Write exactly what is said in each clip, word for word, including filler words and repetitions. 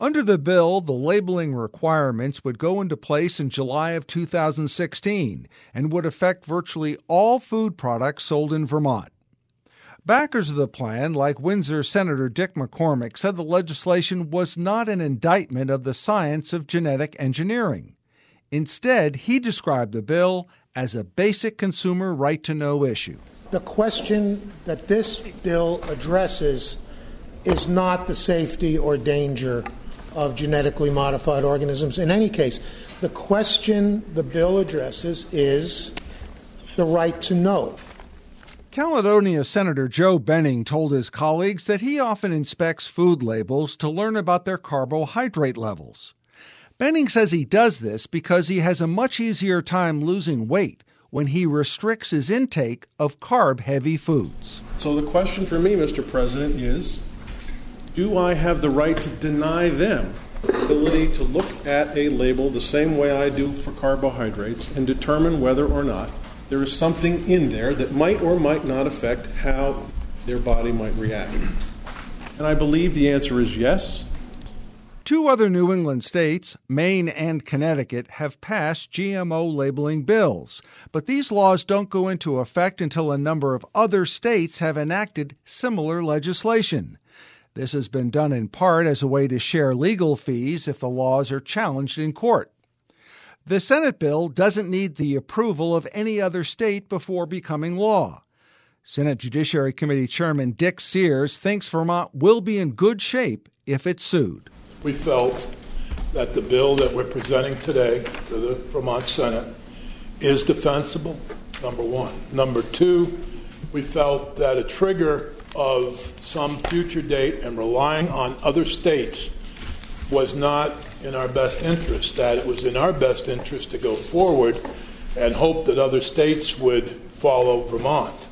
Under the bill, the labeling requirements would go into place in July of two thousand sixteen and would affect virtually all food products sold in Vermont. Backers of the plan, like Windsor Senator Dick McCormick, said the legislation was not an indictment of the science of genetic engineering. Instead, he described the bill as a basic consumer right-to-know issue. The question that this bill addresses is not the safety or danger of genetically modified organisms. In any case, the question the bill addresses is the right to know. Caledonia Senator Joe Benning told his colleagues that he often inspects food labels to learn about their carbohydrate levels. Benning says he does this because he has a much easier time losing weight when he restricts his intake of carb-heavy foods. So the question for me, Mister President, is, do I have the right to deny them the ability to look at a label the same way I do for carbohydrates and determine whether or not there is something in there that might or might not affect how their body might react? And I believe the answer is yes. Two other New England states, Maine and Connecticut, have passed G M O labeling bills, but these laws don't go into effect until a number of other states have enacted similar legislation. This has been done in part as a way to share legal fees if the laws are challenged in court. The Senate bill doesn't need the approval of any other state before becoming law. Senate Judiciary Committee Chairman Dick Sears thinks Vermont will be in good shape if it's sued. We felt that the bill that we're presenting today to the Vermont Senate is defensible, number one. Number two, we felt that a trigger of some future date and relying on other states was not in our best interest, that it was in our best interest to go forward and hope that other states would follow Vermont.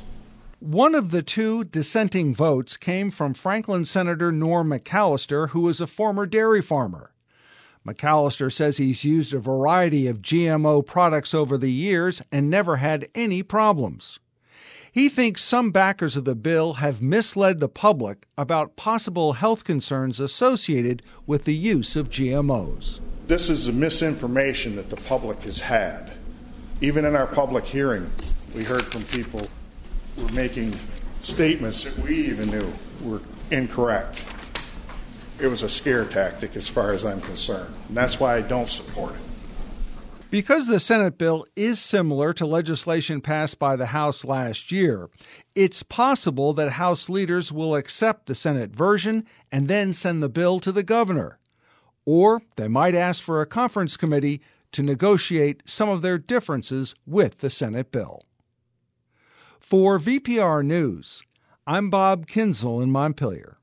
One of the two dissenting votes came from Franklin Senator Norm McAllister, who is a former dairy farmer. McAllister says he's used a variety of G M O products over the years and never had any problems. He thinks some backers of the bill have misled the public about possible health concerns associated with the use of G M Os. This is the misinformation that the public has had. Even in our public hearing, we heard from people who were making statements that we even knew were incorrect. It was a scare tactic as far as I'm concerned, and that's why I don't support it. Because the Senate bill is similar to legislation passed by the House last year, it's possible that House leaders will accept the Senate version and then send the bill to the governor. Or they might ask for a conference committee to negotiate some of their differences with the Senate bill. For V P R News, I'm Bob Kinzel in Montpelier.